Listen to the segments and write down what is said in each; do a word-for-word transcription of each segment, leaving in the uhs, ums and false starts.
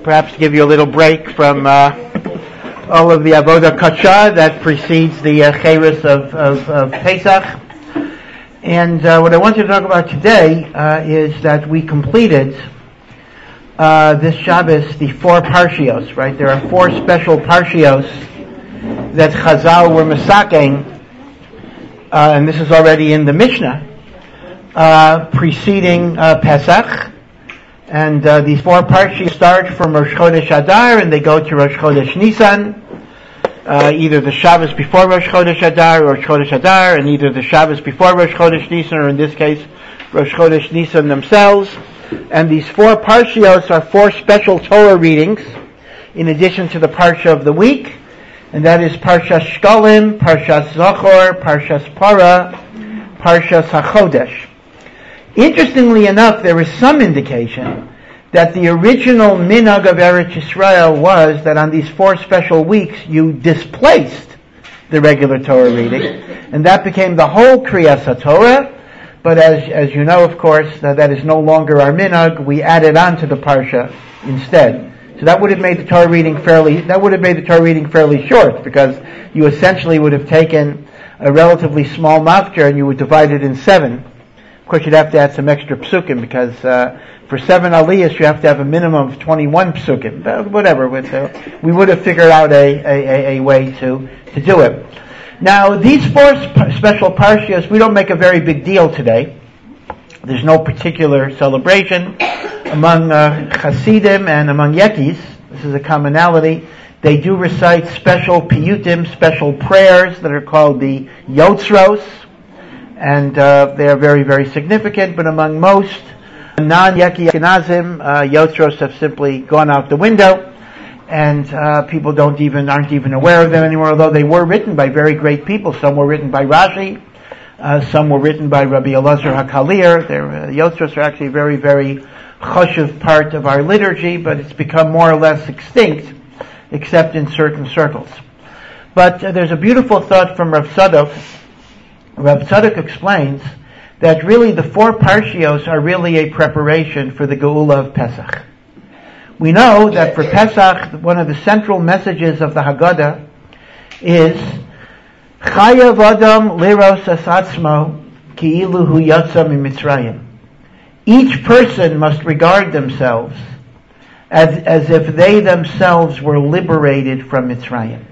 perhaps give you a little break from uh, all of the Avodah Kasha that precedes the uh, Cheres of, of, of Pesach. And uh, what I want to talk about today uh, is that we completed uh, this Shabbos the four Parshios, right? There are four special Parshios that Chazal were masaking, uh, and this is already in the Mishnah, uh, preceding uh, Pesach. And uh, these four Parshios start from Rosh Chodesh Adar and they go to Rosh Chodesh Nisan, uh, either the Shabbos before Rosh Chodesh Adar or Rosh Chodesh Adar, and either the Shabbos before Rosh Chodesh Nisan, or in this case, Rosh Chodesh Nisan themselves. And these four Parshios are four special Torah readings, in addition to the Parsha of the week, and that is Parshas Shkolim, Parshas Zochor, Parshas Para, Parshas HaChodesh. Interestingly enough, there is some indication that the original minhag of Eretz Yisrael was that on these four special weeks you displaced the regular Torah reading, and that became the whole Kriyas HaTorah. But as as you know, of course, that, that is no longer our minhag. We added on to the parsha instead. So that would have made the Torah reading fairly. That would have made the Torah reading fairly short, because you essentially would have taken a relatively small maftir and you would divide it in seven. Of course, you'd have to add some extra psukim, because uh, for seven aliyahs you have to have a minimum of twenty-one psukim. But whatever, with, uh, we would have figured out a, a, a way to, to do it. Now, these four sp- special parshios, we don't make a very big deal today. There's no particular celebration among uh, Hasidim and among Yekis. This is a commonality. They do recite special piyutim, special prayers that are called the Yotzros. And uh, they are very, very significant, but among most non-Yeki Ashkenazim, uh, Yotzros have simply gone out the window, and uh, people don't even aren't even aware of them anymore. Although they were written by very great people, some were written by Rashi, uh, some were written by Rabbi Elazar HaKalir. Their uh, Yotzros are actually a very, very choshev part of our liturgy, but it's become more or less extinct, except in certain circles. But uh, there's a beautiful thought from Rav Tzadok. Rav Tzadok explains that really the four Parshios are really a preparation for the Geula of Pesach. We know that for Pesach, one of the central messages of the Haggadah is Chayav Adam Liros Es Atzmo Ki'ilu Hu Yatsa Mitzrayim. Each person must regard themselves as, as if they themselves were liberated from Mitzrayim.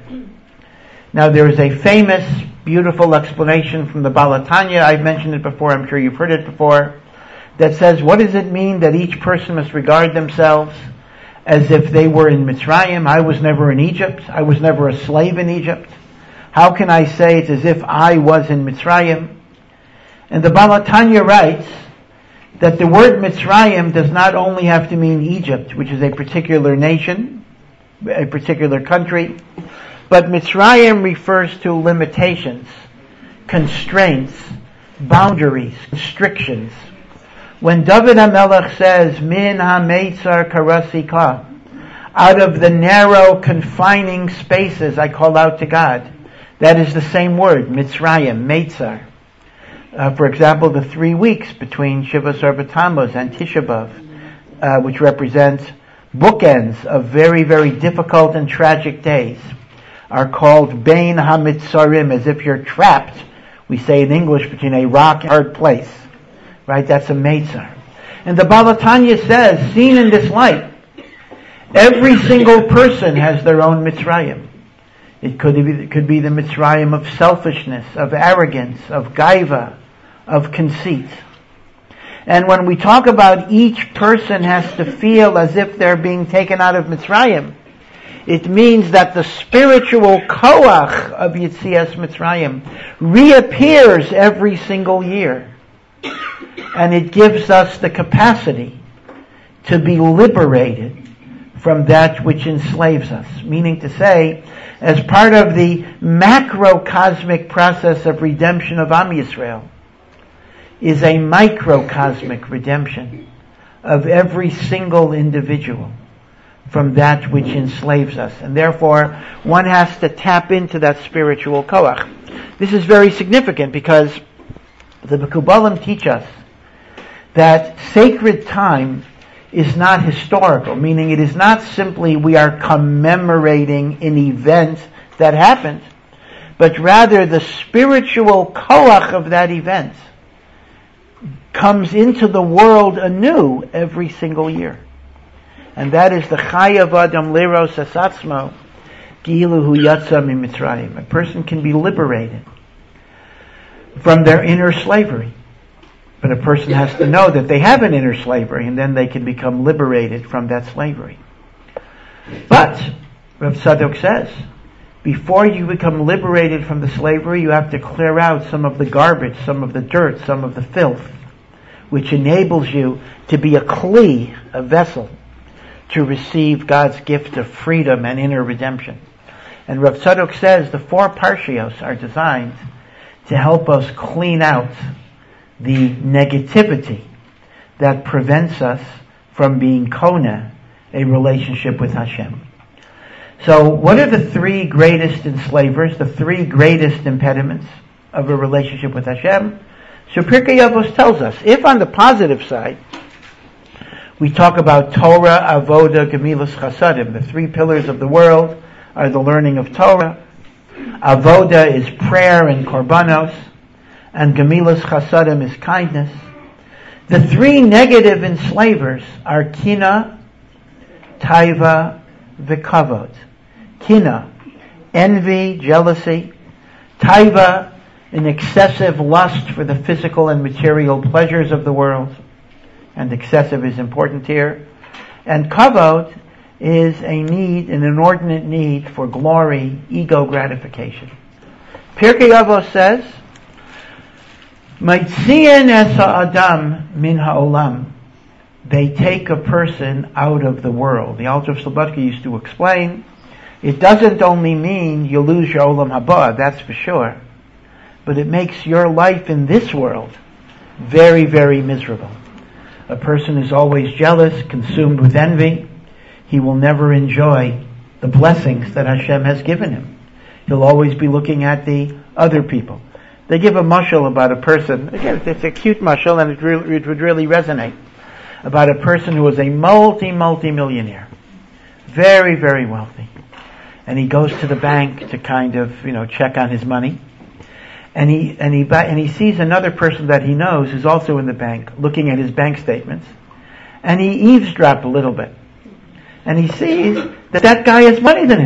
Now there is a famous, beautiful explanation from the Baal HaTanya. I've mentioned it before, I'm sure you've heard it before, that says, what does it mean that each person must regard themselves as if they were in Mitzrayim? I was never in Egypt. I was never a slave in Egypt. How can I say it's as if I was in Mitzrayim? And the Baal HaTanya writes that the word Mitzrayim does not only have to mean Egypt, which is a particular nation, a particular country, but Mitzrayim refers to limitations, constraints, boundaries, constrictions. When David HaMelech says, Min ha-meitzar karasika, out of the narrow, confining spaces I call out to God, that is the same word, Mitzrayim, meitzar. Uh, for example, the three weeks between Shiva Sarva Tammuz and Tisha B'Av, uh, which represent bookends of very, very difficult and tragic days, are called Bein HaMitzarim, as if you're trapped, we say in English, between a rock and a hard place. Right? That's a Meitzar. And the Baal HaTanya says, seen in this light, every single person has their own Mitzrayim. It could be, it could be the Mitzrayim of selfishness, of arrogance, of gaiva, of conceit. And when we talk about each person has to feel as if they're being taken out of Mitzrayim, it means that the spiritual koach of Yetzias Mitzrayim reappears every single year. And it gives us the capacity to be liberated from that which enslaves us. Meaning to say, as part of the macrocosmic process of redemption of Am Yisrael, is a microcosmic redemption of every single individual from that which enslaves us. And therefore, one has to tap into that spiritual koach. This is very significant because the Mekubalim teach us that sacred time is not historical, meaning it is not simply we are commemorating an event that happened, but rather the spiritual koach of that event comes into the world anew every single year. And that is the chayav adam leros asatzmo gilu hu yatsa mimitzrayim. A person can be liberated from their inner slavery. But a person has to know that they have an inner slavery, and then they can become liberated from that slavery. But, Rav Tzadok says, before you become liberated from the slavery, you have to clear out some of the garbage, some of the dirt, some of the filth, which enables you to be a kli, a vessel, to receive God's gift of freedom and inner redemption. And Rav Tzadok says the four parshios are designed to help us clean out the negativity that prevents us from being kona, a relationship with Hashem. So what are the three greatest enslavers, the three greatest impediments of a relationship with Hashem? So Pirkei Avos tells us, if on the positive side, we talk about Torah, Avoda, Gemilas, Chasadim, the three pillars of the world are the learning of Torah, Avoda is prayer and korbanos, and Gemilas Chasadim is kindness. The three negative enslavers are Kina, Taiva, V'kavod. Kina, envy, jealousy. Taiva, an excessive lust for the physical and material pleasures of the world. And excessive is important here. And Kavod is a need, an inordinate need for glory, ego gratification. Pirkei Avos says, Maitzian es ha'adam min ha'olam. They take a person out of the world. The Alter of Slobodka used to explain, it doesn't only mean you lose your olam haba, that's for sure, but it makes your life in this world very, very miserable. A person is always jealous, consumed with envy. He will never enjoy the blessings that Hashem has given him. He'll always be looking at the other people. They give a mashal about a person, again, it's a cute mashal and it, re- it would really resonate, about a person who was a multi, multi-millionaire. Very, very wealthy. And he goes to the bank to kind of, you know, check on his money. And he, and he, and he sees another person that he knows who's also in the bank, looking at his bank statements. And he eavesdrops a little bit. And he sees that that guy has money than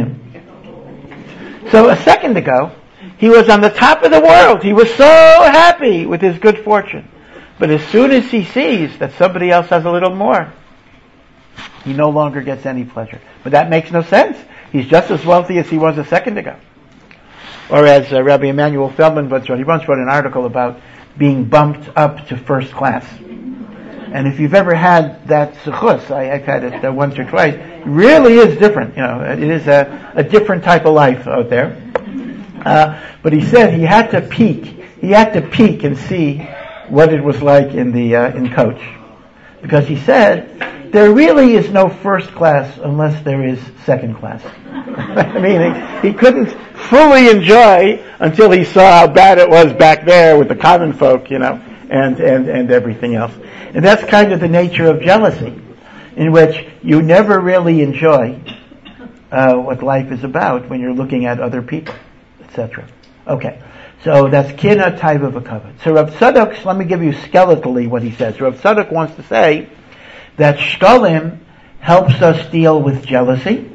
him. So a second ago, he was on the top of the world. He was so happy with his good fortune. But as soon as he sees that somebody else has a little more, he no longer gets any pleasure. But that makes no sense. He's just as wealthy as he was a second ago. Or as uh, Rabbi Emanuel Feldman once wrote, he once wrote an article about being bumped up to first class. And if you've ever had that zechus, I, I've had it uh, once or twice, it really is different. You know, it is a, a different type of life out there. Uh, but he said he had to peek. He had to peek and see what it was like in the uh, in coach, because he said there really is no first class unless there is second class. I mean, he, he couldn't fully enjoy until he saw how bad it was back there with the common folk, you know, and and and everything else. And that's kind of the nature of jealousy, in which you never really enjoy uh, what life is about when you're looking at other people, et cetera. Okay. So that's Kina, Taiva, V'kavod. So Rav Tzadok, let me give you skeletally what he says. Rav Tzadok wants to say that Shkolim helps us deal with jealousy.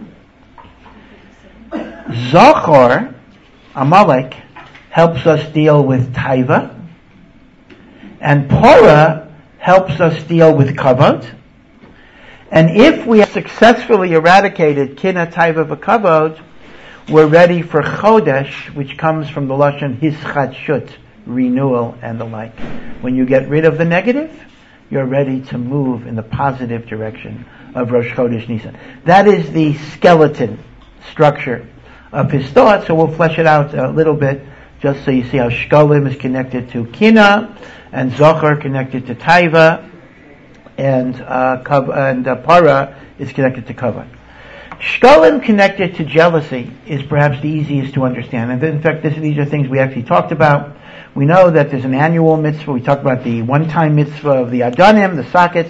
Zachor, Amalek, helps us deal with Taiva. And Porah helps us deal with Kavod. And if we have successfully eradicated Kina, Taiva, V'kavod, we're ready for Chodesh, which comes from the Lashon Hischadshut, renewal and the like. When you get rid of the negative, you're ready to move in the positive direction of Rosh Chodesh Nisan. That is the skeleton structure of his thought, so we'll flesh it out a little bit, just so you see how Shkolim is connected to Kina, and Zohar connected to Taiva, and uh, Kav- and uh, Para is connected to Kavod. Shkolim connected to jealousy is perhaps the easiest to understand. And in fact, this, these are things we actually talked about. We know that there's an annual mitzvah. We talked about the one-time mitzvah of the Adanim, the sockets.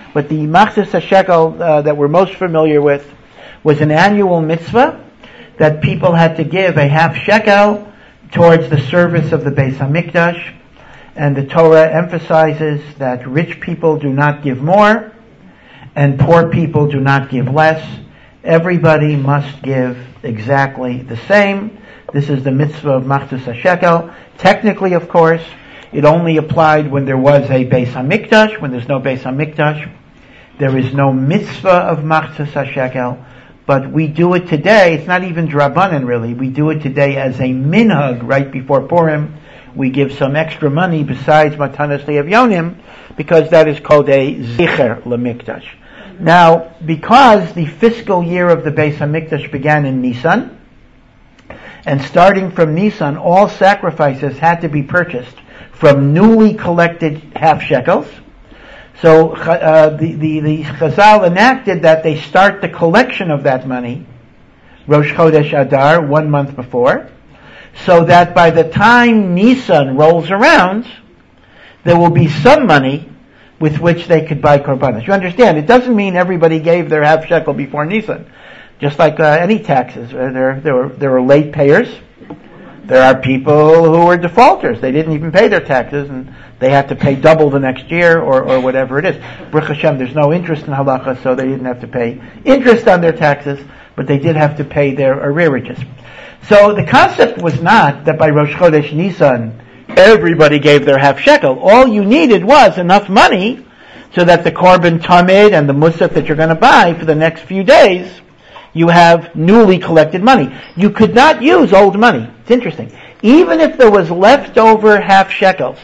But the Machzis HaShekel uh, that we're most familiar with was an annual mitzvah that people had to give a half shekel towards the service of the Beis HaMikdash. And the Torah emphasizes that rich people do not give more and poor people do not give less. Everybody must give exactly the same. This is the mitzvah of Machzis HaShekel. Technically, of course, it only applied when there was a Beis HaMikdash. When there's no Beis HaMikdash, there is no mitzvah of Machzis HaShekel. But we do it today. It's not even drabanan, really. We do it today as a minhag right before Purim. We give some extra money besides Matanas Le'Avyonim because that is called a zicher lemikdash. Now, because the fiscal year of the Beis HaMikdash began in Nisan, and starting from Nisan, all sacrifices had to be purchased from newly collected half shekels. So uh, the, the, the Chazal enacted that they start the collection of that money, Rosh Chodesh Adar, one month before, so that by the time Nisan rolls around, there will be some money with which they could buy korbanos. You understand, it doesn't mean everybody gave their half shekel before Nisan. Just like uh, any taxes, there, there, were, there were late payers. There are people who were defaulters. They didn't even pay their taxes, and they had to pay double the next year, or, or whatever it is. Baruch Hashem, there's no interest in halacha, so they didn't have to pay interest on their taxes, but they did have to pay their arrearages. So the concept was not that by Rosh Chodesh Nisan, everybody gave their half shekel. All you needed was enough money so that the korban tamid and the musaf that you're going to buy for the next few days, you have newly collected money. You could not use old money. It's interesting. Even if there was leftover half shekels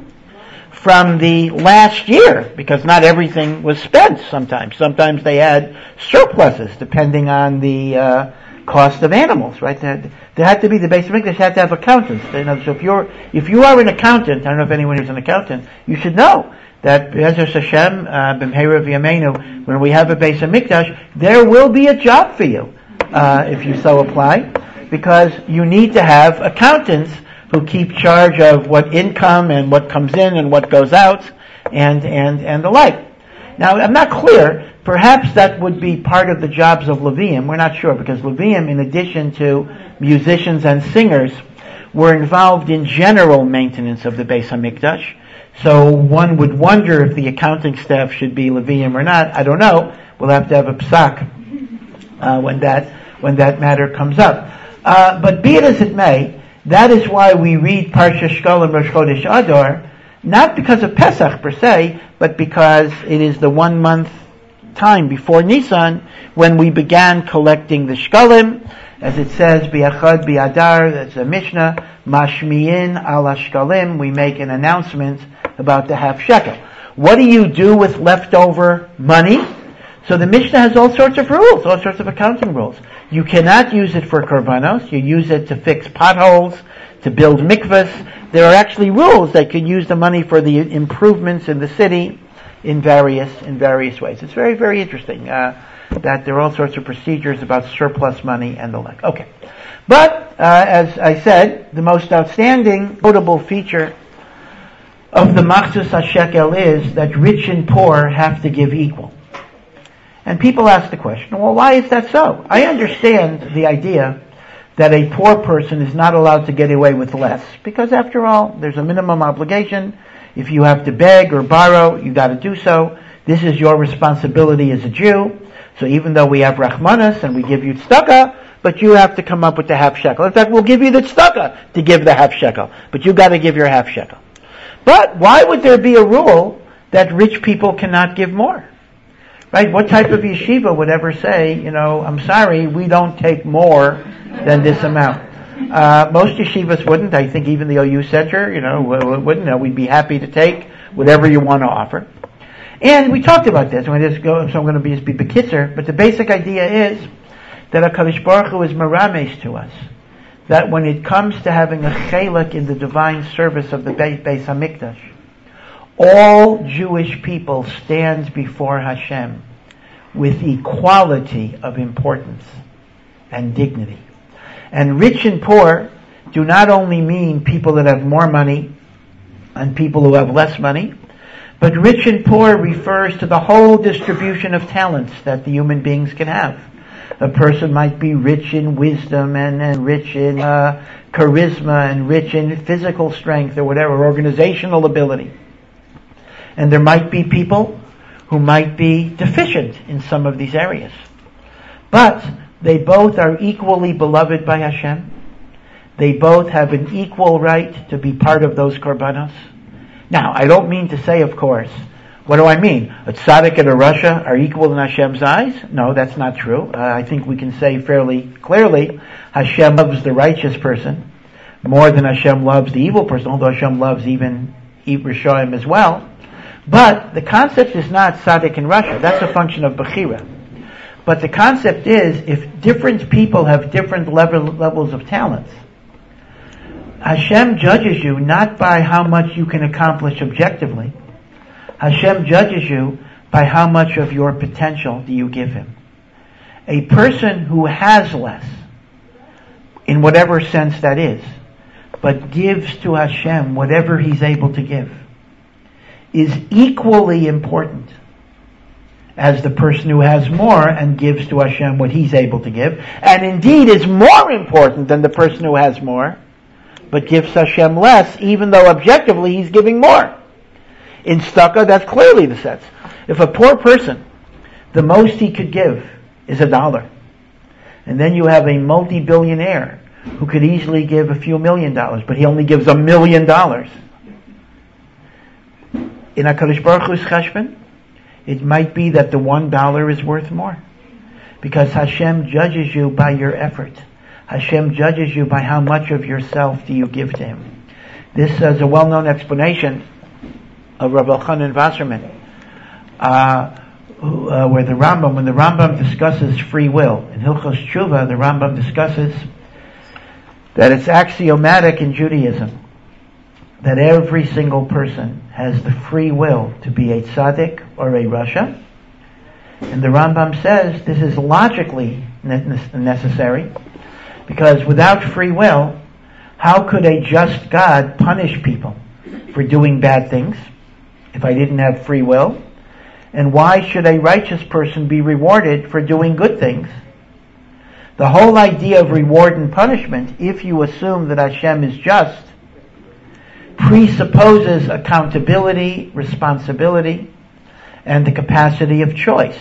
from the last year, because not everything was spent sometimes. Sometimes they had surpluses depending on the uh, cost of animals, right? There, there had to be, the Beis HaMikdash had to have accountants. You know, so if you're, if you are an accountant, I don't know if anyone who's an accountant, you should know that Be'ezus Hashem, B'mheira V'yameinu, when we have a Beis HaMikdash, there will be a job for you, uh, if you so apply, because you need to have accountants who keep charge of what income and what comes in and what goes out, and, and, and the like. Now, I'm not clear, perhaps that would be part of the jobs of Levium, we're not sure, because Levium, in addition to musicians and singers, were involved in general maintenance of the Beis HaMikdash. So one would wonder if the accounting staff should be Levium or not. I don't know. We'll have to have a psak uh, when that when that matter comes up. Uh, but be it as it may, that is why we read Parsha Shkolim Rosh Chodesh Adar, not because of Pesach per se, but because it is the one month time before Nisan when we began collecting the Shkolim. As it says, Bi'achad Bi'adar, that's a Mishnah, Mashmiyin ala Shkolim, we make an announcement about the half shekel. What do you do with leftover money? So the Mishnah has all sorts of rules, all sorts of accounting rules. You cannot use it for korbanos, you use it to fix potholes, to build mikvahs. There are actually rules that can use the money for the improvements in the city in various, in various ways. It's very, very interesting. Uh, that there are all sorts of procedures about surplus money and the like. Okay. But, uh, as I said, the most outstanding, notable feature of the Machzis HaShekel is that rich and poor have to give equal. And people ask the question, well, why is that so? I understand the idea that a poor person is not allowed to get away with less, because after all, there's a minimum obligation. If you have to beg or borrow, you gotta do so. This is your responsibility as a Jew. So even though we have Rachmanas and we give you tzedakah, but you have to come up with the half shekel. In fact, we'll give you the tzedakah to give the half shekel, but you got to give your half shekel. But why would there be a rule that rich people cannot give more? Right? What type of yeshiva would ever say, you know, I'm sorry, we don't take more than this amount? Uh, most yeshivas wouldn't. I think even the O U Center, you know, wouldn't. No, we'd be happy to take whatever you want to offer. And we talked about this, and we just go, so I'm going to be just be bekitzer, but the basic idea is that HaKadosh Baruch Hu is merames to us, that when it comes to having a chelek in the divine service of the Beis HaMikdash, all Jewish people stand before Hashem with equality of importance and dignity. And rich and poor do not only mean people that have more money and people who have less money, But rich and poor refers to the whole distribution of talents that the human beings can have. A person might be rich in wisdom and, and rich in uh, charisma and rich in physical strength or whatever, organizational ability. And there might be people who might be deficient in some of these areas. But they both are equally beloved by Hashem. They both have an equal right to be part of those korbanos. Now, I don't mean to say, of course, what do I mean? A tzaddik and a rasha are equal in Hashem's eyes? No, that's not true. Uh, I think we can say fairly clearly, Hashem loves the righteous person more than Hashem loves the evil person, although Hashem loves even Rishonim as well. But the concept is not tzaddik and rasha. That's a function of bechira. But the concept is, if different people have different level, levels of talents, Hashem judges you not by how much you can accomplish objectively. Hashem judges you by how much of your potential do you give Him. A person who has less, in whatever sense that is, but gives to Hashem whatever he's able to give, is equally important as the person who has more and gives to Hashem what he's able to give, and indeed is more important than the person who has more, but gives Hashem less, even though objectively he's giving more. In tzedakah, that's clearly the sense. If a poor person, the most he could give is a dollar, and then you have a multi-billionaire who could easily give a few million dollars, but he only gives a million dollars. In HaKadosh Baruch Hu's cheshbon, it might be that the one dollar is worth more, because Hashem judges you by your effort. Hashem judges you by how much of yourself do you give to Him. This is a well-known explanation of Rabbi Elchanan Wasserman, uh, who, uh, where the Rambam, when the Rambam discusses free will, in Hilchos Tshuva, the Rambam discusses that it's axiomatic in Judaism that every single person has the free will to be a tzaddik or a rasha. And the Rambam says this is logically necessary, because without free will, how could a just God punish people for doing bad things if I didn't have free will? And why should a righteous person be rewarded for doing good things? The whole idea of reward and punishment, if you assume that Hashem is just, presupposes accountability, responsibility, and the capacity of choice.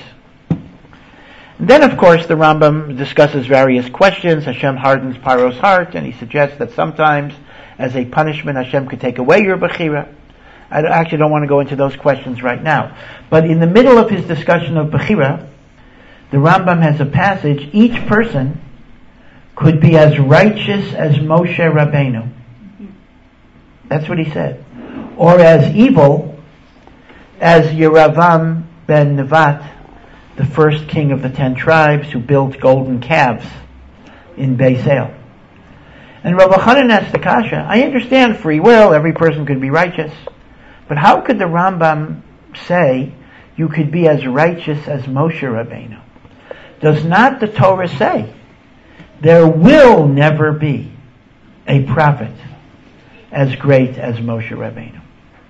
And then, of course, the Rambam discusses various questions. Hashem hardens Paro's heart, and he suggests that sometimes, as a punishment, Hashem could take away your bechira. I actually don't want to go into those questions right now. But in the middle of his discussion of bechira, the Rambam has a passage, each person could be as righteous as Moshe Rabbeinu. That's what he said. Or as evil as Yeravam ben Nevat, the first king of the ten tribes who built golden calves in Beis El. And Rabbi Elchanan asked the kasha, I understand free will, every person could be righteous, but how could the Rambam say you could be as righteous as Moshe Rabbeinu? Does not the Torah say there will never be a prophet as great as Moshe Rabbeinu?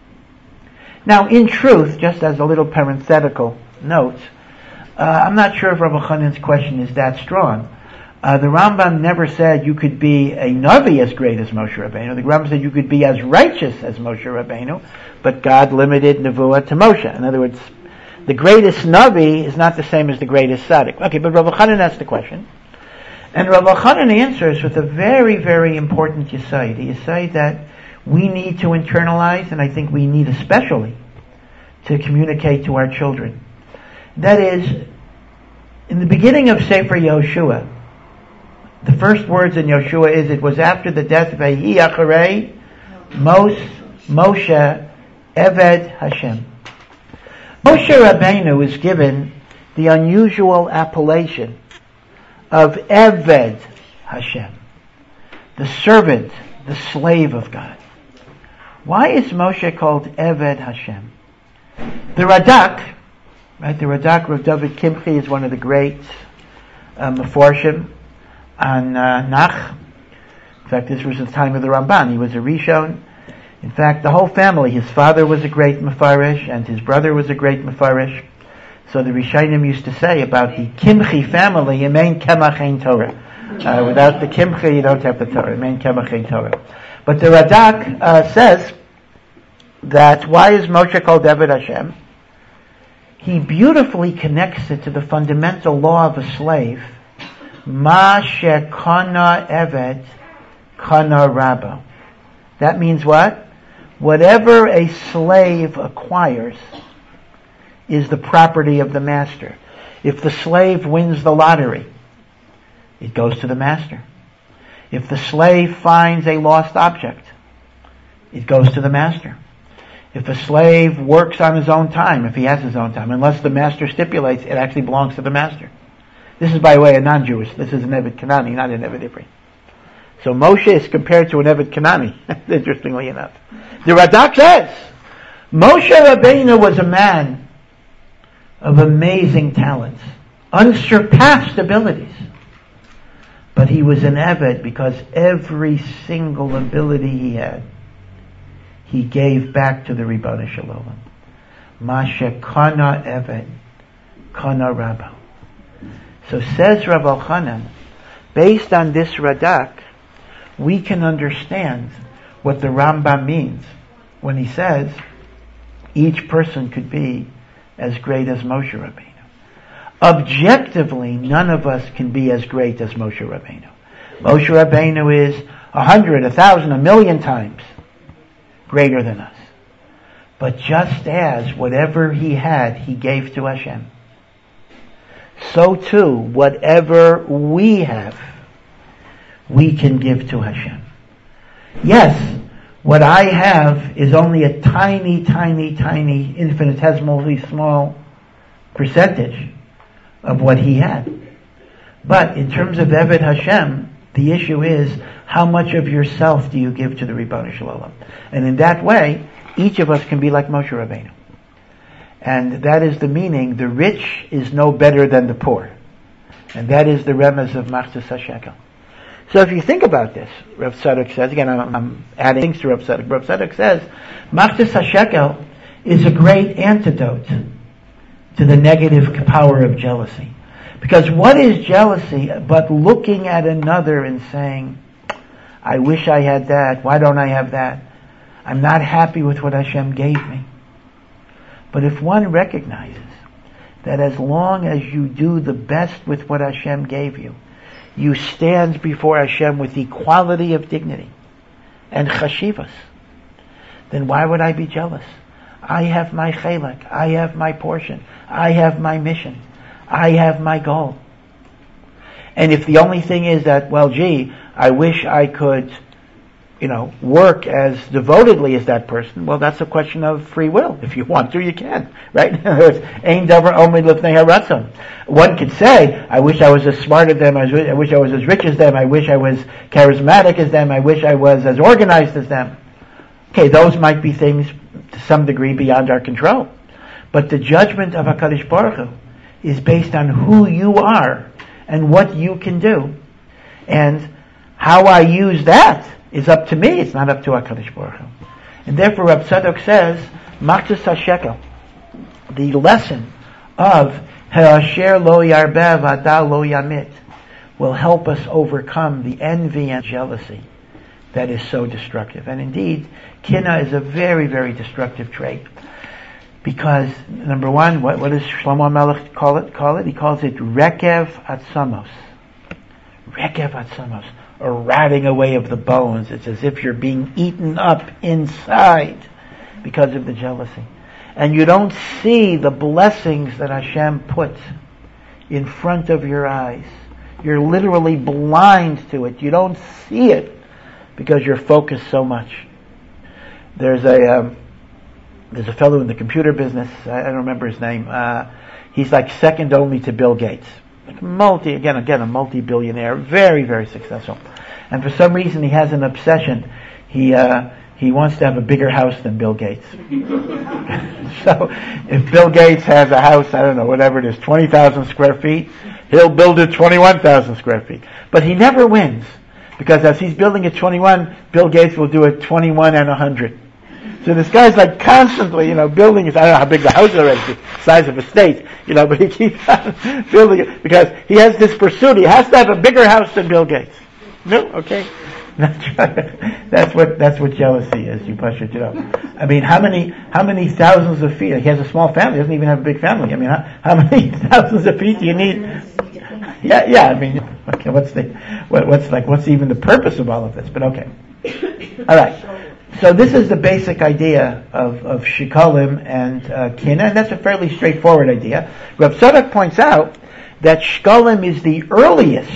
Now, in truth, just as a little parenthetical note, uh, I'm not sure if Rabbi Elchanan's question is that strong. Uh, the Rambam never said you could be a Navi as great as Moshe Rabbeinu. The Rambam said you could be as righteous as Moshe Rabbeinu, but God limited Nevuah to Moshe. In other words, the greatest Navi is not the same as the greatest Tzaddik. Okay, but Rabbi Elchanan asked the question. And Rabbi Elchanan answers with a very, very important yesod. The yesod that we need to internalize, and I think we need especially to communicate to our children. That is, in the beginning of Sefer Yoshua, the first words in Yoshua is, it was after the death of Ahi Acharei Mos, Moshe Eved Hashem. Moshe Rabbeinu is given the unusual appellation of Eved Hashem, the servant, the slave of God. Why is Moshe called Eved Hashem? The Radak, right, the Radak, Rav David Kimchi, is one of the great uh, Meforshim on uh, Nach. In fact, this was the time of the Ramban. He was a Rishon. In fact, the whole family, his father was a great Mefarish, and his brother was a great Mefarish. So the Rishonim used to say about the Kimchi family, Yemein Kemach Ein Torah. Uh, without the Kimchi, you don't have the Torah. Yemein Kemach Ein Torah. But the Radak uh, says that why is Moshe called Eved Hashem? He beautifully connects it to the fundamental law of a slave. Ma shekana Eved kana Rabbo. That means what? Whatever a slave acquires is the property of the master. If the slave wins the lottery, it goes to the master. If the slave finds a lost object, it goes to the master. If a slave works on his own time, if he has his own time, unless the master stipulates, it actually belongs to the master. This is, by the way, a non-Jewish. This is an Eved Kanani, not an Eved Ivri. So Moshe is compared to an Eved Kanani, interestingly enough. The Radak says, Moshe Rabbeinu was a man of amazing talents, unsurpassed abilities. But he was an Eved because every single ability he had, he gave back to the Ribbon Shalom. Mashe kana Eved, kana Rabbo. So says Rav Elchanan, based on this Radak, we can understand what the Rambam means when he says each person could be as great as Moshe Rabbeinu. Objectively, none of us can be as great as Moshe Rabbeinu. Moshe Rabbeinu is a hundred, a thousand, a million times greater than us. But just as whatever he had, he gave to Hashem, so too, whatever we have, we can give to Hashem. Yes, what I have is only a tiny, tiny, tiny, infinitesimally small percentage of what he had. But in terms of Eved Hashem, the issue is how much of yourself do you give to the Ribbon Shalom? And in that way, each of us can be like Moshe Rabbeinu. And that is the meaning, the rich is no better than the poor. And that is the remez of Machzis HaShekel. So if you think about this, Rav Tzadok says, again I'm, I'm adding things to Rav Tzadok, Rav Tzadok says, Machzis HaShekel is a great antidote to the negative power of jealousy. Because what is jealousy but looking at another and saying, I wish I had that, why don't I have that? I'm not happy with what Hashem gave me. But if one recognizes that as long as you do the best with what Hashem gave you, you stand before Hashem with equality of dignity and chashivas, then why would I be jealous? I have my chelek, I have my portion, I have my mission, I have my goal. And if the only thing is that, well, gee, I wish I could, you know, work as devotedly as that person, well, that's a question of free will. If you want to, you can, right? In other words, ein davar omid lifnei haratzon. One could say, I wish I was as smart as them, I wish I was as rich as them, I wish I was charismatic as them, I wish I was as organized as them. Okay, those might be things to some degree beyond our control. But the judgment of HaKadosh Baruch Hu is based on who you are and what you can do. And how I use that is up to me, it's not up to HaKadosh Baruch Hu. And therefore Rab Tzadok says, Machzis HaShekel, the lesson of Ha'asher lo yarbev ada lo yamit, will help us overcome the envy and jealousy that is so destructive. And indeed, Kina is a very, very destructive trait. Because, number one, what, what does Shlomo Melech call it? Call it? He calls it Rekev Atzamos. Rekev Atzamos. A ratting away of the bones. It's as if you're being eaten up inside because of the jealousy. And you don't see the blessings that Hashem puts in front of your eyes. You're literally blind to it. You don't see it because you're focused so much. There's a um, there's a fellow in the computer business. I, I don't remember his name. Uh, he's like second only to Bill Gates. Like multi again again a multi-billionaire, very very successful. And for some reason he has an obsession. He uh, he wants to have a bigger house than Bill Gates. So if Bill Gates has a house, I don't know, whatever it is, twenty thousand square feet, he'll build it twenty-one thousand square feet. But he never wins. Because as he's building at twenty-one, Bill Gates will do it twenty-one and one hundred. So this guy's like constantly, you know, building his, I don't know how big the house is already, the size of a state, you know, but he keeps on building it because he has this pursuit. He has to have a bigger house than Bill Gates. No, okay. That's what, that's what jealousy is, you push it, you know. I mean, how many, how many thousands of feet, he has a small family, he doesn't even have a big family. I mean, how, how many thousands of feet do you need? Yeah, yeah, I mean, okay, what's the, what, what's like, what's even the purpose of all of this? But okay. Alright. So this is the basic idea of, of Shekalim and uh, Kina, and that's a fairly straightforward idea. Rav Tzadok points out that Shekalim is the earliest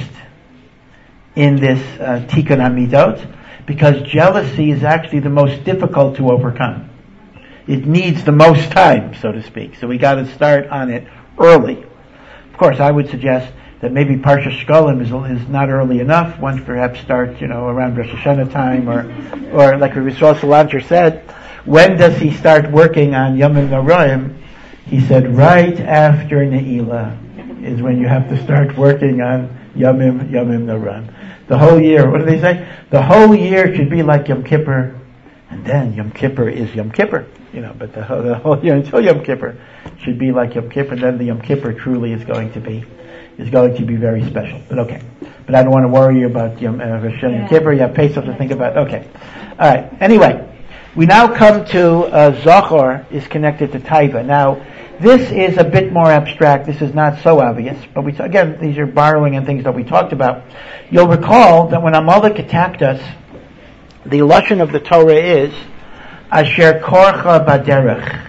in this uh, Tikkun HaMidot, because jealousy is actually the most difficult to overcome. It needs the most time, so to speak. So we got to start on it early. Of course, I would suggest that maybe Parsha Shekalim is, is not early enough. One perhaps starts, you know, around Rosh Hashanah time, or, or like Rav Yisrael Salanter said, when does he start working on Yomim Noraim? He said, right after Ne'ilah is when you have to start working on Yomim, Yomim Noraim. The whole year, what do they say? The whole year should be like Yom Kippur, and then Yom Kippur is Yom Kippur, you know, but the whole, the whole year until Yom Kippur should be like Yom Kippur, and then the Yom Kippur truly is going to be is going to be very special. But okay. But I don't want to worry you about Yom, uh, Rosh Hashanah, Yom Kippur. You have Pesach to think about. Okay. Alright. Anyway, we now come to uh, Zachor is connected to Taiva. Now, this is a bit more abstract. This is not so obvious. But we, again, these are borrowing and things that we talked about. You'll recall that when Amalek attacked us, the lashon of the Torah is Asher Korcha Baderech.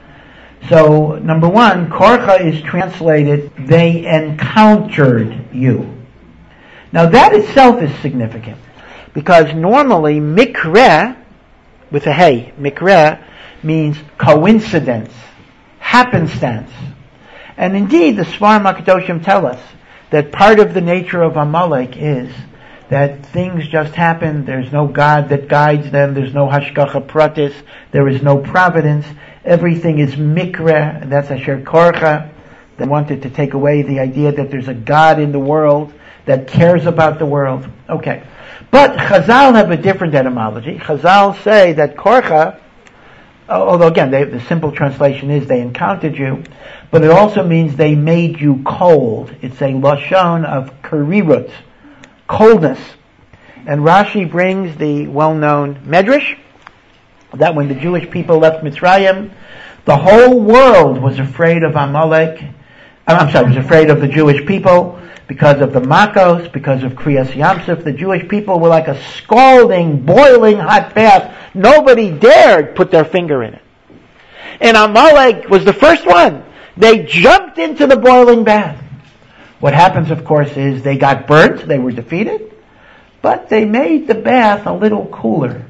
So, number one, Korcha is translated, they encountered you. Now that itself is significant, because normally Mikra, with a hey, Mikra means coincidence, happenstance. And indeed, the Svarim HaKadoshim tell us that part of the nature of Amalek is that things just happen, there's no God that guides them, there's no Hashgacha Pratis, there is no providence, everything is Mikra, and that's Asher Korcha. They wanted to take away the idea that there's a God in the world that cares about the world. Okay. But Chazal have a different etymology. Chazal say that Korcha, although again, they, the simple translation is they encountered you, but it also means they made you cold. It's a lashon of karirut, coldness. And Rashi brings the well-known Medrash, that when the Jewish people left Mitzrayim, the whole world was afraid of Amalek, I'm sorry, was afraid of the Jewish people, because of the Makos, because of Kriyas Yamsuf. The Jewish people were like a scalding, boiling hot bath. Nobody dared put their finger in it. And Amalek was the first one. They jumped into the boiling bath. What happens, of course, is they got burnt, they were defeated, but they made the bath a little cooler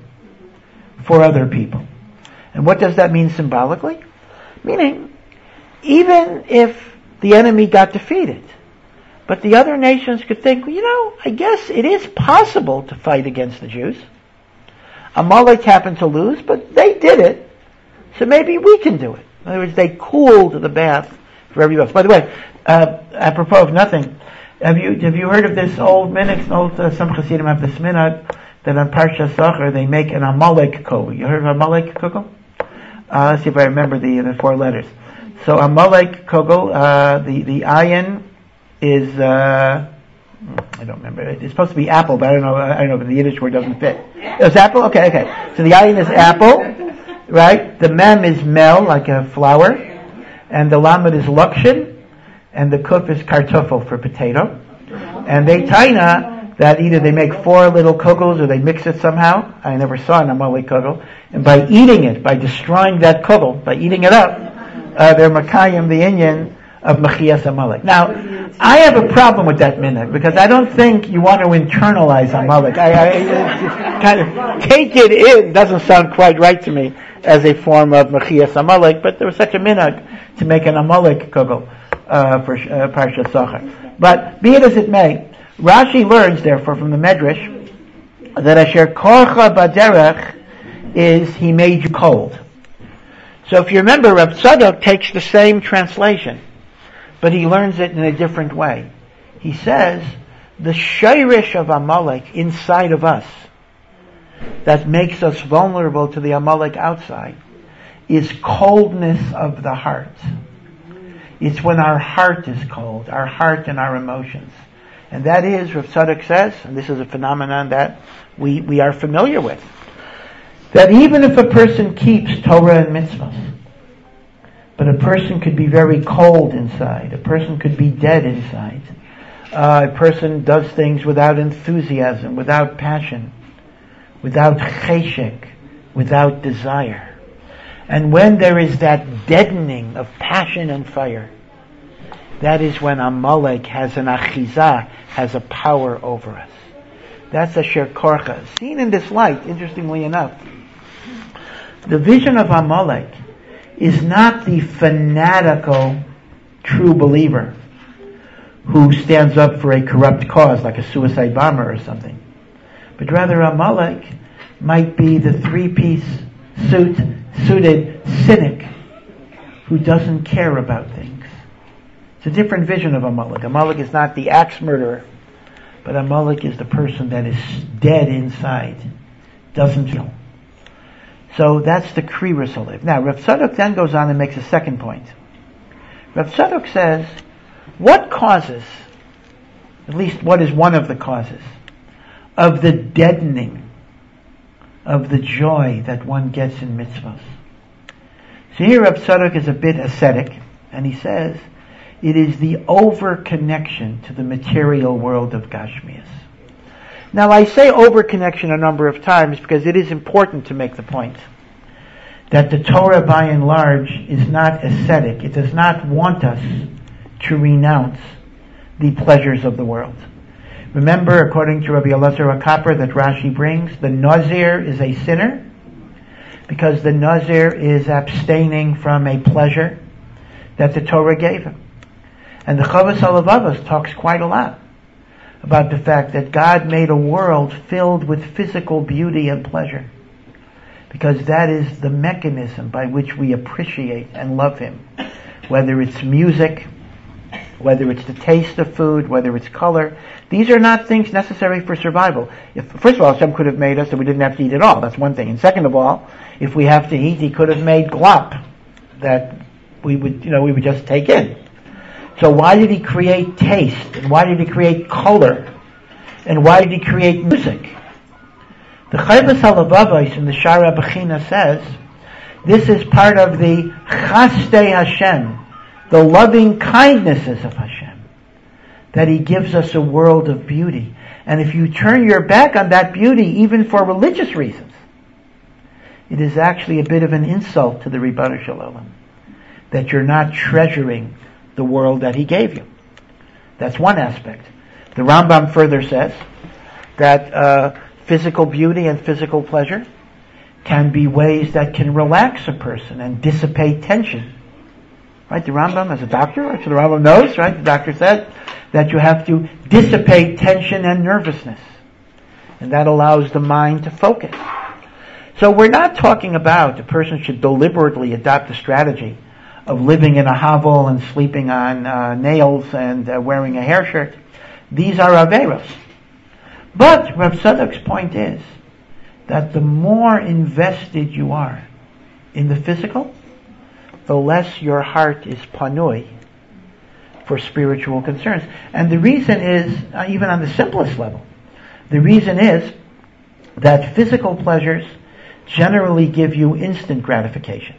for other people. And what does that mean symbolically? Meaning, even if the enemy got defeated, but the other nations could think, well, you know, I guess it is possible to fight against the Jews. Amalek happened to lose, but they did it, so maybe we can do it. In other words, they cooled the bath for everybody else. By the way, uh, apropos of nothing, have you have you heard of this old minhag? Old uh, some Hasidim have this minhag that on Parsha Zachor they make an Amalek kugel. You heard of Amalek kugel? Uh, let's see if I remember the the four letters. So Amalek kugel, uh, the the ayin is uh, I don't remember. It's supposed to be apple, but I don't know. I don't know if the Yiddish word doesn't fit. It's apple. Okay, okay. So the ayin is apple, right? The mem is mel, like a flower, and the lamed is lukshin, and the kuf is kartoffel for potato. And they taina that either they make four little kugels or they mix it somehow. I never saw an Amalek kugel. And by eating it, by destroying that kugel, by eating it up, uh, they're makayim the inyan of Mechias Amalek. Now, I have a problem with that minhag because I don't think you want to internalize Amalek. I, I kind of take it in. Doesn't sound quite right to me as a form of Mechias Amalek, but there was such a minhag to make an Amalek kugel uh, for uh, Parsha Zachor. But be it as it may, Rashi learns, therefore, from the Medrash that Asher Korcha Baderech is he made you cold. So if you remember, Rav Tzadok takes the same translation, but he learns it in a different way. He says, the shayrish of Amalek inside of us that makes us vulnerable to the Amalek outside is coldness of the heart. It's when our heart is cold, our heart and our emotions. And that is, Rav Tzadok says, and this is a phenomenon that we, we are familiar with, that even if a person keeps Torah and mitzvahs, but a person could be very cold inside, a person could be dead inside, uh, a person does things without enthusiasm, without passion, without cheshek, without desire. And when there is that deadening of passion and fire, that is when Amalek has an achizah, has a power over us. That's a Asher Korcha. Seen in this light, interestingly enough, the vision of Amalek is not the fanatical true believer who stands up for a corrupt cause, like a suicide bomber or something. But rather Amalek might be the three-piece suit, suited cynic who doesn't care about things. It's a different vision of Amalek. Amalek is not the axe murderer, but Amalek is the person that is dead inside, doesn't feel. So that's the Kri Risalev. Now, Rav Tzadok then goes on and makes a second point. Rav Tzadok says, what causes, at least what is one of the causes, of the deadening of the joy that one gets in mitzvahs? So here Rav Tzadok is a bit ascetic, and he says, it is the over-connection to the material world of Gashmias. Now I say over-connection a number of times because it is important to make the point that the Torah by and large is not ascetic. It does not want us to renounce the pleasures of the world. Remember, according to Rabbi Elazar HaKapper that Rashi brings, the Nazir is a sinner because the Nazir is abstaining from a pleasure that the Torah gave him. And the Chavos HaLevavos talks quite a lot about the fact that God made a world filled with physical beauty and pleasure, because that is the mechanism by which we appreciate and love Him. Whether it's music, whether it's the taste of food, whether it's color, these are not things necessary for survival. If, first of all, Hashem could have made us so we didn't have to eat at all. That's one thing. And second of all, if we have to eat, He could have made glop that we would, you know, we would just take in. So why did He create taste? And why did He create color? And why did He create music? The Chovos HaLevavos in the Shara Bechina says, this is part of the Chastei Hashem, the loving kindnesses of Hashem, that He gives us a world of beauty. And if you turn your back on that beauty, even for religious reasons, it is actually a bit of an insult to the Ribono Shel Olam, that you're not treasuring the world that He gave you. That's one aspect. The Rambam further says that uh, physical beauty and physical pleasure can be ways that can relax a person and dissipate tension. Right? The Rambam, as a doctor, right? So the Rambam knows, right? The doctor said that you have to dissipate tension and nervousness. And that allows the mind to focus. So we're not talking about a person should deliberately adopt a strategy of living in a hovel and sleeping on uh, nails and uh, wearing a hair shirt. These are averos. But Rav Tzadok's point is that the more invested you are in the physical, the less your heart is panui for spiritual concerns. And the reason is, uh, even on the simplest level, the reason is that physical pleasures generally give you instant gratification.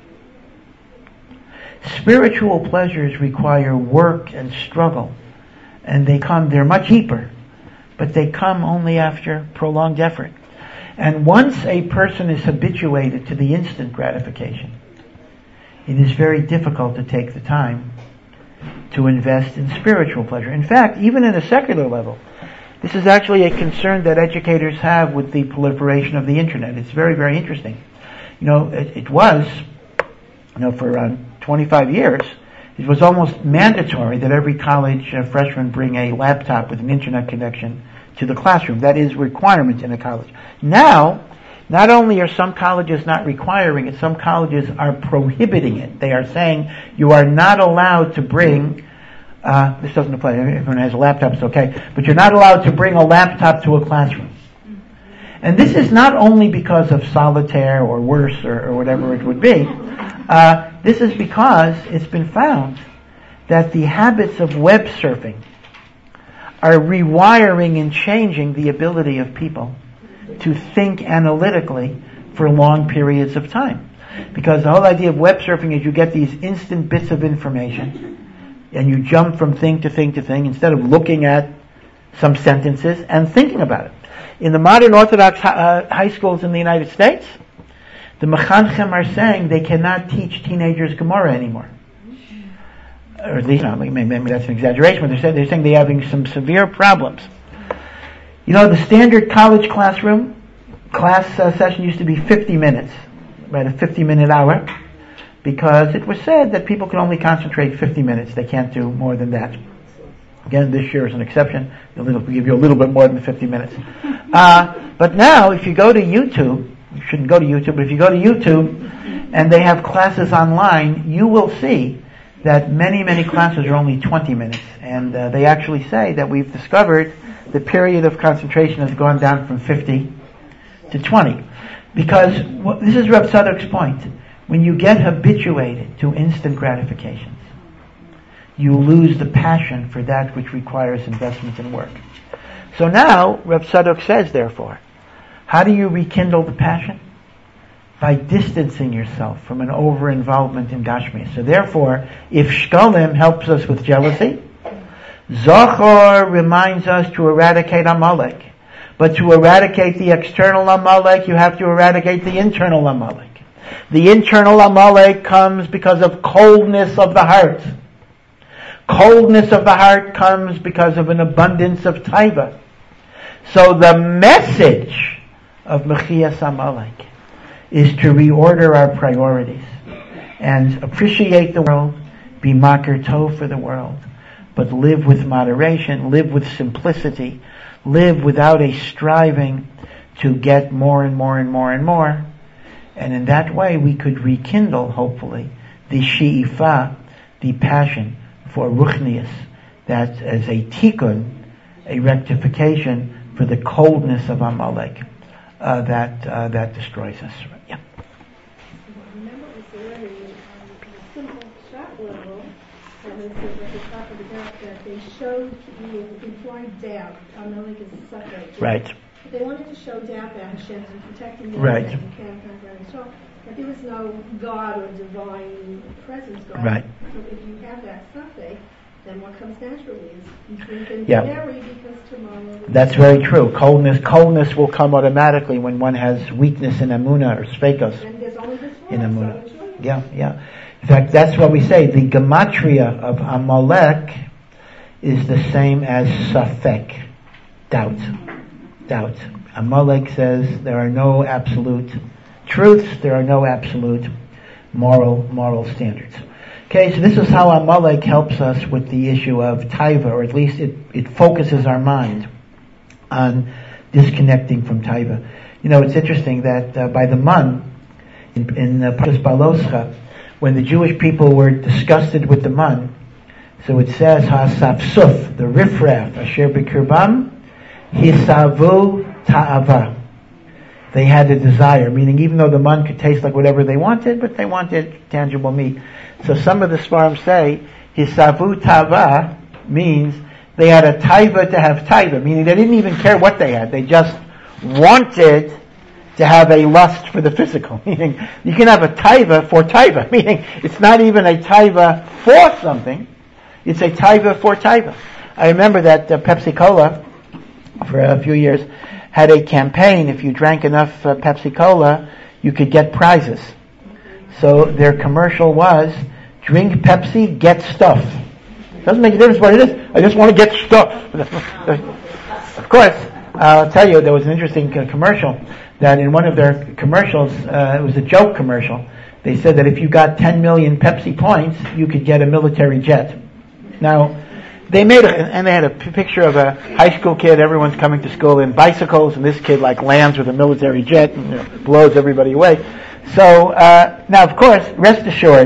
Spiritual pleasures require work and struggle, and they come, they're much deeper, but they come only after prolonged effort. And once a person is habituated to the instant gratification, it is very difficult to take the time to invest in spiritual pleasure. In fact, even at a secular level, this is actually a concern that educators have with the proliferation of the internet. It's very, very interesting. You know, it, it was, you know, for around twenty-five years, it was almost mandatory that every college uh, freshman bring a laptop with an internet connection to the classroom. That is a requirement in a college. Now, not only are some colleges not requiring it, some colleges are prohibiting it. They are saying you are not allowed to bring, uh, this doesn't apply, everyone has a laptop, it's okay, but you're not allowed to bring a laptop to a classroom. And this is not only because of solitaire or worse or, or whatever it would be. Uh, this is because it's been found that the habits of web surfing are rewiring and changing the ability of people to think analytically for long periods of time. Because the whole idea of web surfing is you get these instant bits of information and you jump from thing to thing to thing instead of looking at some sentences and thinking about it. In the modern Orthodox uh, high schools in the United States, the Mechanchem are saying they cannot teach teenagers Gemara anymore. Or at least, no, maybe, maybe that's an exaggeration, but they're saying, they're saying they're having some severe problems. You know, the standard college classroom, class uh, session used to be fifty minutes, right, a fifty minute hour, because it was said that people can only concentrate fifty minutes. They can't do more than that. Again, this year is an exception. We'll give you a little bit more than fifty minutes. Uh, but now, if you go to YouTube, you shouldn't go to YouTube, but if you go to YouTube and they have classes online, you will see that many, many classes are only twenty minutes. And uh, they actually say that we've discovered the period of concentration has gone down from fifty to twenty. Because well, this is Reb Tzadok's point. When you get habituated to instant gratifications, you lose the passion for that which requires investment and work. So now, Reb Tzadok says, therefore, how do you rekindle the passion? By distancing yourself from an over-involvement in Gashmi. So therefore, if Shkolim helps us with jealousy, Zohar reminds us to eradicate Amalek. But to eradicate the external Amalek, you have to eradicate the internal Amalek. The internal Amalek comes because of coldness of the heart. Coldness of the heart comes because of an abundance of taiva. So the message of Mechias Amalek is to reorder our priorities and appreciate the world, be makar tov for the world, but live with moderation, live with simplicity, live without a striving to get more and more and more and more. And in that way we could rekindle, hopefully, the she'ifa, the passion for ruchnius, that as a tikkun, a rectification for the coldness of Amalek uh, that uh, that destroys us. Yeah. Remember, it's already on a simple shot level, and this is at the top of the doubt that they showed the implied doubt. Amalek is a suffering. Right. They wanted to show doubt that Hashem is protecting them right. and can't and so that there was no God or divine presence going. Right. So if you have that suffix, then what comes naturally is you drink and yeah. marry because tomorrow. That's very true. Coldness, coldness will come automatically when one has weakness in Emunah or Sveikos And there's only this one, in Emunah. so yeah, yeah. In fact, that's what we say. The gematria of Amalek is the same as Safek, doubt. Doubt. Amalek says there are no absolute truths, there are no absolute moral moral standards. Okay, so this is how Amalek helps us with the issue of taiva, or at least it, it focuses our mind on disconnecting from taiva. You know, it's interesting that uh, by the man, in, in uh, Parshas Baloscha, when the Jewish people were disgusted with the man, so it says, Ha-safsuf, the riffraff, asher b'kirbam, hisavu ta'ava. They had a desire, meaning even though the man could taste like whatever they wanted, but they wanted tangible meat. So some of the Svarim say, hisavu ta'ava means they had a taiva to have taiva, meaning they didn't even care what they had. They just wanted to have a lust for the physical. Meaning, you can have a taiva for taiva, meaning it's not even a taiva for something, it's a taiva for taiva. I remember that uh, Pepsi Cola, for a few years, had a campaign, if you drank enough uh, Pepsi Cola, you could get prizes. So their commercial was, drink Pepsi, get stuff. Doesn't make a difference what it is, I just want to get stuff. Of course, I'll tell you, there was an interesting uh, commercial, that in one of their commercials, uh, it was a joke commercial, they said that if you got ten million Pepsi points, you could get a military jet. Now, they made a, and they had a p- picture of a high school kid, everyone's coming to school in bicycles, and this kid like lands with a military jet and you know, blows everybody away. So, uh, now of course, rest assured,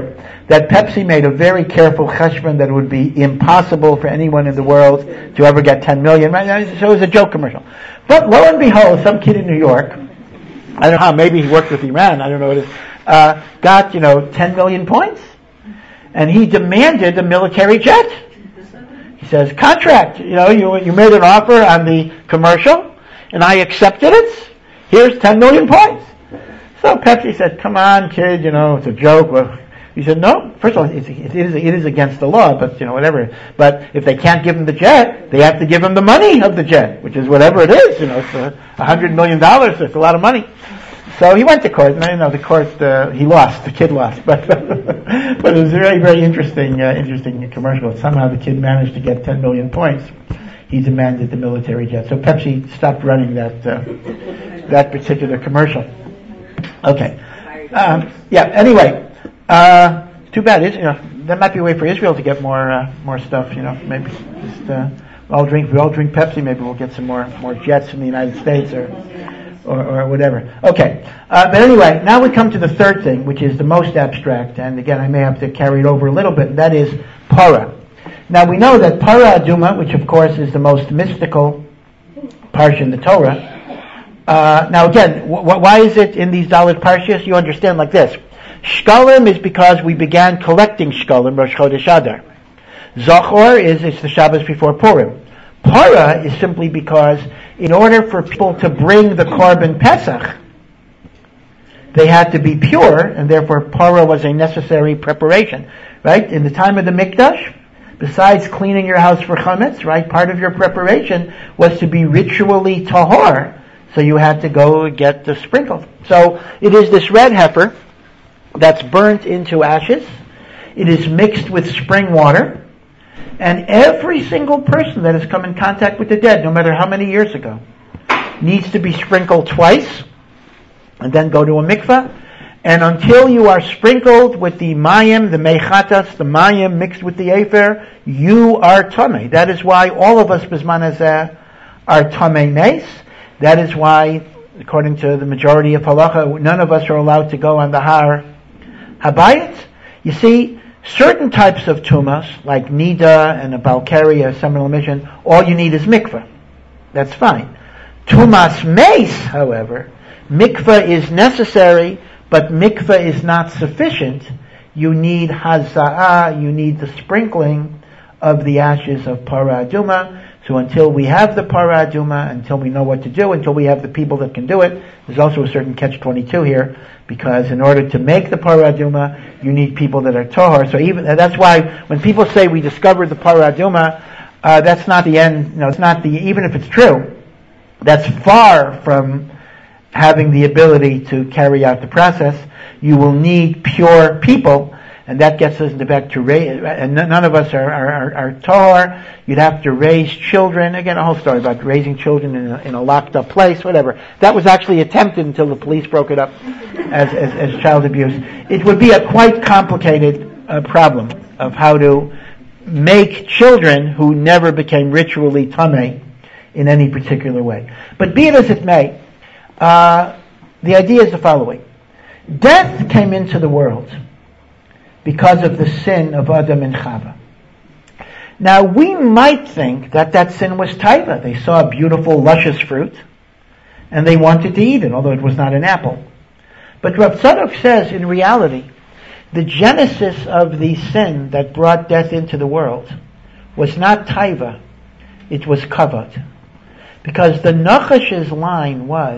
that Pepsi made a very careful cheshbon that it would be impossible for anyone in the world to ever get ten million. Right? So it was a joke commercial. But lo and behold, some kid in New York, I don't know how, maybe he worked with Iran, I don't know what it is, uh, got, you know, ten million points. And he demanded a military jet. He says, contract, you know, you, you made an offer on the commercial, and I accepted it. Here's ten million points. So Pepsi said, come on, kid, you know, it's a joke. Well, he said, no, first of all, it's, it, is, it is against the law, but, you know, whatever. But if they can't give him the jet, they have to give him the money of the jet, which is whatever it is, you know, it's a hundred million dollars, it's a lot of money. So he went to court, and you know, the court, uh, he lost, the kid lost, but, but it was a very, very interesting, uh, interesting commercial. Somehow the kid managed to get ten million points. He demanded the military jet. So Pepsi stopped running that, uh, that particular commercial. Okay. Um, yeah, anyway. Uh, too bad. Is, you know, that might be a way for Israel to get more uh, more stuff. You know, maybe just uh, all drink. We all drink Pepsi. Maybe we'll get some more more jets in the United States or or, or whatever. Okay, uh, but anyway, now we come to the third thing, which is the most abstract. And again, I may have to carry it over a little bit. And that is para. Now we know that para aduma, which of course is the most mystical parsha in the Torah. Uh, now again, wh- why is it in these Dalet parshas? You understand like this. Shkalim is because we began collecting Shkalim, Rosh Chodesh Adar. Zachor is, it's the Shabbos before Purim. Para is simply because in order for people to bring the Korban Pesach, they had to be pure, and therefore Para was a necessary preparation. Right? In the time of the Mikdash, besides cleaning your house for chametz, right, part of your preparation was to be ritually tahor, so you had to go get the sprinkled. So it is this red heifer that's burnt into ashes. It is mixed with spring water. And every single person that has come in contact with the dead, no matter how many years ago, needs to be sprinkled twice and then go to a mikveh. And until you are sprinkled with the mayim, the mechatas, the mayim mixed with the afer, you are tamei. That is why all of us, b'zman hazeh, are tamei meis. That is why, according to the majority of halacha, none of us are allowed to go on the har habayit. You see, certain types of tumas, like nida and a balkari, a seminal emission, all you need is mikveh. That's fine. Tumas meis, however, mikveh is necessary, but mikveh is not sufficient. You need haza'ah, you need the sprinkling of the ashes of para aduma. So until we have the para aduma, until we know what to do, until we have the people that can do it, there's also a certain catch twenty-two here, because in order to make the para aduma, you need people that are tahor. So even that's why when people say we discovered the para aduma, uh, that's not the end. No, it's not the. Even if it's true, that's far from having the ability to carry out the process. You will need pure people. And that gets us into back to raise, and none of us are, are, are, are tahor. You'd have to raise children. Again, a whole story about raising children in a, in a locked up place, whatever. That was actually attempted until the police broke it up as, as, as child abuse. It would be a quite complicated uh, problem of how to make children who never became ritually tamei in any particular way. But be it as it may, uh, the idea is the following. Death came into the world because of the sin of Adam and Chava. Now, we might think that that sin was taiva. They saw a beautiful, luscious fruit, and they wanted to eat it, although it was not an apple. But Rav Tzadok says, in reality, the genesis of the sin that brought death into the world was not taiva, it was kavod. Because the Nachash's line was,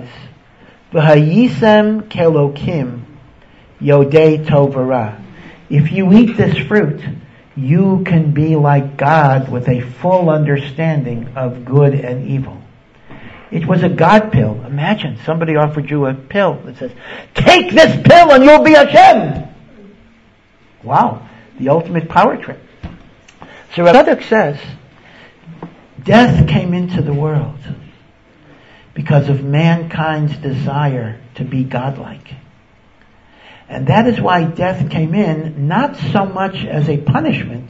V'hayisem kelokim yodei tov v'ra. If you eat this fruit, you can be like God with a full understanding of good and evil. It was a God pill. Imagine somebody offered you a pill that says, take this pill and you'll be Hashem. Wow, the ultimate power trip. So Rav Tzadok says, death came into the world because of mankind's desire to be godlike. And that is why death came in, not so much as a punishment,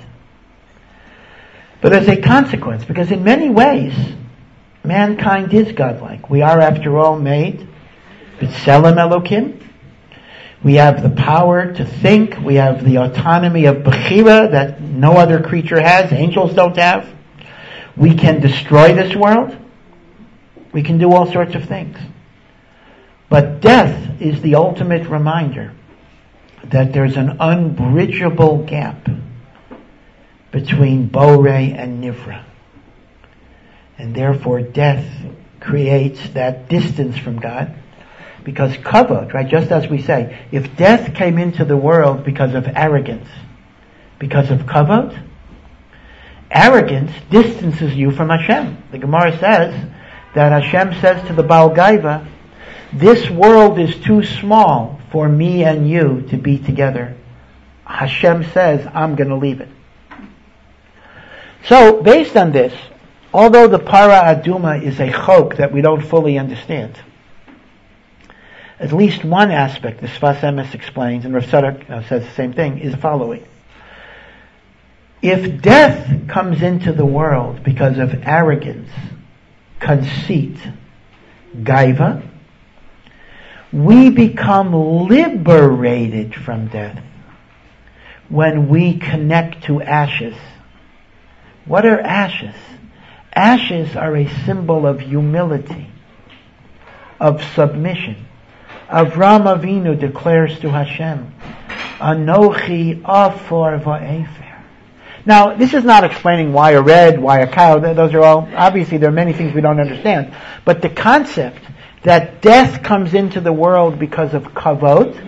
but as a consequence. Because in many ways, mankind is godlike. We are, after all, made b'tselem Elokim. We have the power to think. We have the autonomy of Bechira that no other creature has. Angels don't have. We can destroy this world. We can do all sorts of things. But death is the ultimate reminder that there's an unbridgeable gap between Borei and Nivra. And therefore death creates that distance from God. Because kavod, right, just as we say, if death came into the world because of arrogance, because of kavod, arrogance distances you from Hashem. The Gemara says that Hashem says to the Baal Gaiva, this world is too small for me and you to be together. Hashem says, I'm going to leave it. So, based on this, although the Para Aduma is a chok that we don't fully understand, at least one aspect, the Sfas Emes explains, and Rav Tzadok uh, says the same thing, is the following. If death comes into the world because of arrogance, conceit, gaiva, we become liberated from death when we connect to ashes. What are ashes? Ashes are a symbol of humility, of submission. Avram Avinu declares to Hashem, Anochi afor va'efer. Now, this is not explaining why a red, why a cow. Those are all, obviously there are many things we don't understand. But the concept that death comes into the world because of kavod,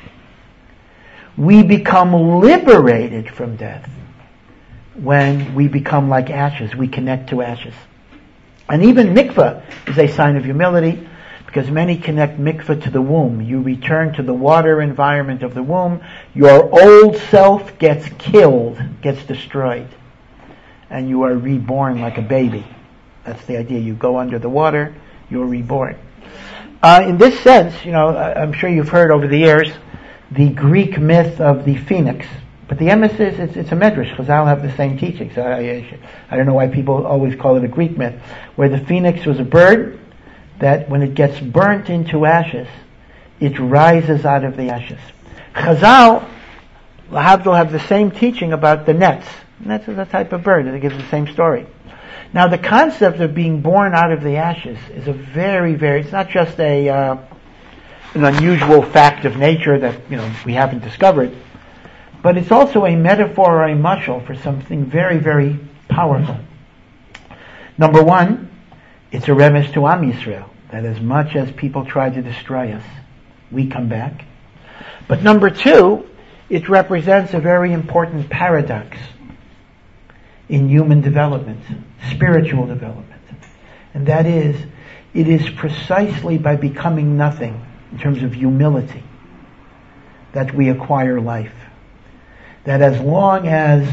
we become liberated from death when we become like ashes. We connect to ashes. And even mikvah is a sign of humility, because many connect mikvah to the womb. You return to the water environment of the womb. Your old self gets killed, gets destroyed, and you are reborn like a baby. That's the idea. You go under the water, you're reborn. Uh, in this sense, you know, I'm sure you've heard over the years the Greek myth of the phoenix. But the emes is, it's, it's a medrash. Chazal have the same teachings. I, I, I don't know why people always call it a Greek myth, where the phoenix was a bird that when it gets burnt into ashes, it rises out of the ashes. Chazal, Lahavdil, have the same teaching about the nets. Nets is a type of bird, and it gives the same story. Now, the concept of being born out of the ashes is a very, very, it's not just a uh, an unusual fact of nature that, you know, we haven't discovered, but it's also a metaphor or a mashal for something very, very powerful. Number one, it's a remes to Am Yisrael, that as much as people try to destroy us, we come back. But number two, it represents a very important paradox in human development, spiritual development. And that is, it is precisely by becoming nothing, in terms of humility, that we acquire life. That as long as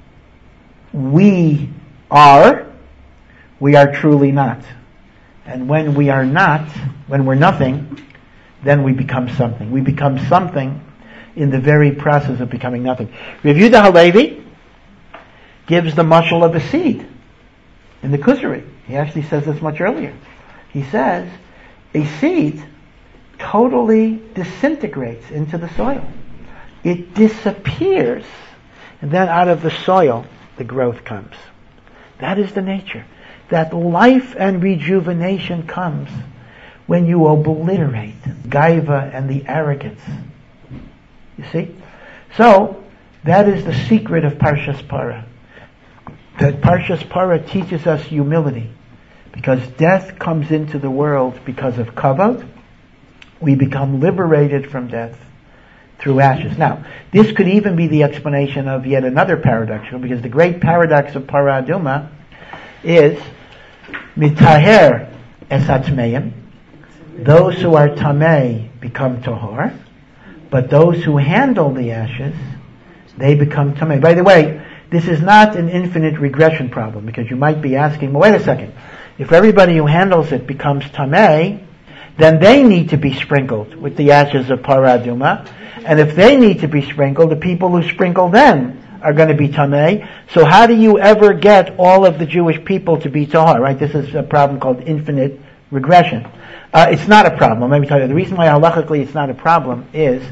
we are, we are truly not. And when we are not, when we're nothing, then we become something. We become something in the very process of becoming nothing. Rav Yehuda Halevi gives the mashal of a seed in the Kuzari. He actually says this much earlier. He says, a seed totally disintegrates into the soil. It disappears. And then out of the soil, the growth comes. That is the nature. That life and rejuvenation comes when you obliterate gaiva and the arrogance. You see? So, that is the secret of Parshas Para. That Parshas Para teaches us humility. Because death comes into the world because of kavod. We become liberated from death through ashes. Now, this could even be the explanation of yet another paradox, because the great paradox of Para Aduma is mitaher es atmeim. Those who are tamei become tahor, but those who handle the ashes, they become tamei. By the way, this is not an infinite regression problem, because you might be asking, well, wait a second, if everybody who handles it becomes tamei, then they need to be sprinkled with the ashes of Para Aduma, and if they need to be sprinkled, the people who sprinkle them are going to be tamei. So how do you ever get all of the Jewish people to be tahor? Right? This is a problem called infinite regression. Uh, it's not a problem. Let me tell you. The reason why halachically it's not a problem is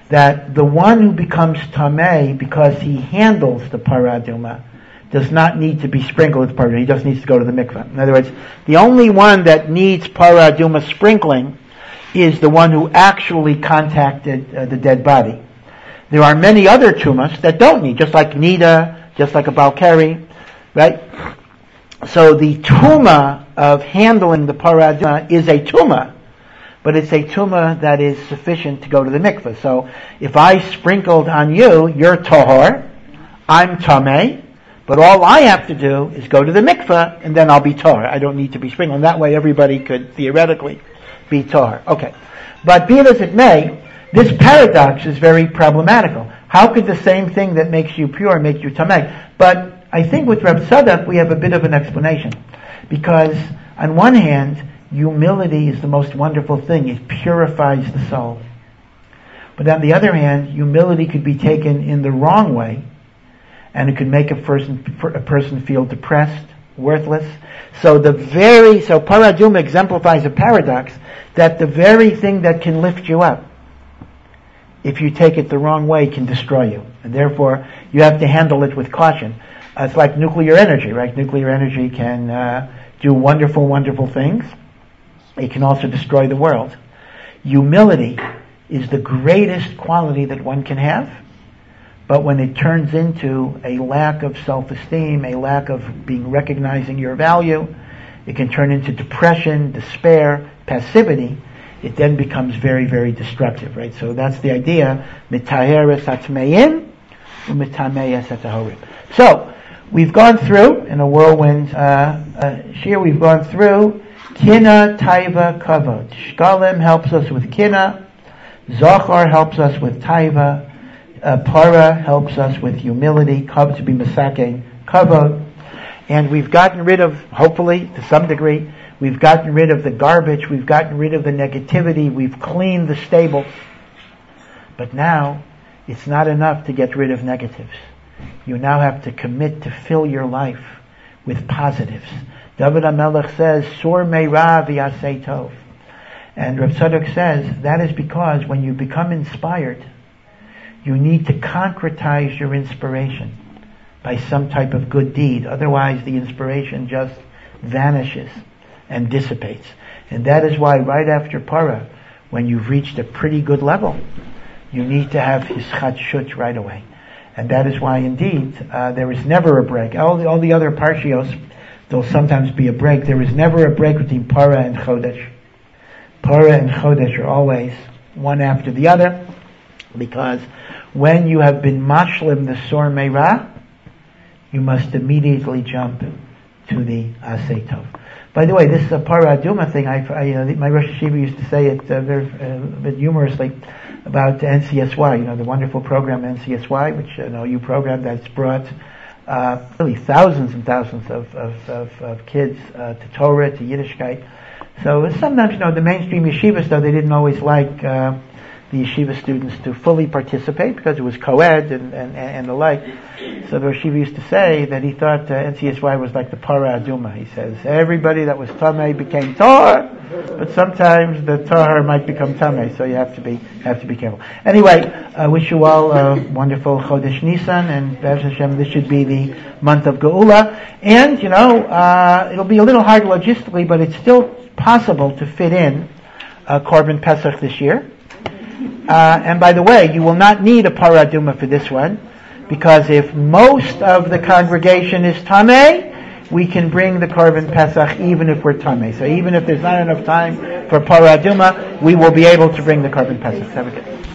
that the one who becomes tamei because he handles the parah aduma does not need to be sprinkled with parah. He just needs to go to the mikveh. In other words, the only one that needs parah aduma sprinkling is the one who actually contacted uh, the dead body. There are many other tumas that don't need, just like nida, just like a balkari, right? So the tuma of handling the parah aduma is a tuma, but it's a tuma that is sufficient to go to the mikveh. So if I sprinkled on you, you're tahor, I'm tamei, but all I have to do is go to the mikveh, and then I'll be tahor. I don't need to be sprinkled. And that way everybody could theoretically be tahor. Okay. But be it as it may, this paradox is very problematical. How could the same thing that makes you pure make you tamei? But I think with Reb Tzadok we have a bit of an explanation. Because on one hand, humility is the most wonderful thing. It purifies the soul. But on the other hand, humility could be taken in the wrong way, and it could make a person a person feel depressed, worthless. So the very so parah aduma exemplifies a paradox that the very thing that can lift you up, if you take it the wrong way, can destroy you, and therefore you have to handle it with caution. Uh, it's like nuclear energy, right? Nuclear energy can uh, do wonderful, wonderful things. It can also destroy the world. Humility is the greatest quality that one can have, but when it turns into a lack of self-esteem, a lack of being recognizing your value, it can turn into depression, despair, passivity. It then becomes very, very destructive, right? So that's the idea. Mitaheres atmeim, u'mitameis atahorim. So we've gone through in a whirlwind uh, uh, shir. We've gone through kina, taiva, kavod. Shkalim helps us with kina. Zachar helps us with taiva. Uh, para helps us with humility. Kav to be misake, kavod. And we've gotten rid of, hopefully, to some degree, we've gotten rid of the garbage, we've gotten rid of the negativity, we've cleaned the stable. But now, it's not enough to get rid of negatives. You now have to commit to fill your life with positives. David HaMelech says, Sur meira v'yasei tov. And Rav Tzadok says, that is because when you become inspired, you need to concretize your inspiration by some type of good deed. Otherwise, the inspiration just vanishes and dissipates. And that is why right after para, when you've reached a pretty good level, you need to have hischatshut right away. And that is why, indeed, uh, there is never a break. All the, all the other parshios, there'll sometimes be a break. There is never a break between para and chodesh. Para and chodesh are always one after the other, because when you have been mashlim the sor meira, you must immediately jump to the asay tov. By the way, this is a parah aduma thing. I, I uh, my Rosh Yeshiva used to say it uh, very uh, a bit humorously about N C S Y. You know, the wonderful program N C S Y, which you know you program that's brought uh, really thousands and thousands of of, of, of kids uh, to Torah, to Yiddishkeit. So sometimes, you know, the mainstream yeshivas, though, they didn't always like uh, the yeshiva students to fully participate because it was co-ed and, and, and the like. So the yeshiva used to say that he thought uh, N C S Y was like the parah aduma. He says everybody that was tamei became tahor, but sometimes the tahor might become tamei, so you have to be have to be careful. Anyway, I uh, wish you all a wonderful Chodesh Nisan, and Be'ez Hashem, this should be the month of Geula. And you know, uh, it'll be a little hard logistically, but it's still possible to fit in uh, Korban Pesach this year. Uh, and by the way, you will not need a parah aduma for this one, because if most of the congregation is tamei, we can bring the Korban Pesach even if we're tamei. So even if there's not enough time for parah aduma, we will be able to bring the Korban Pesach. Have a good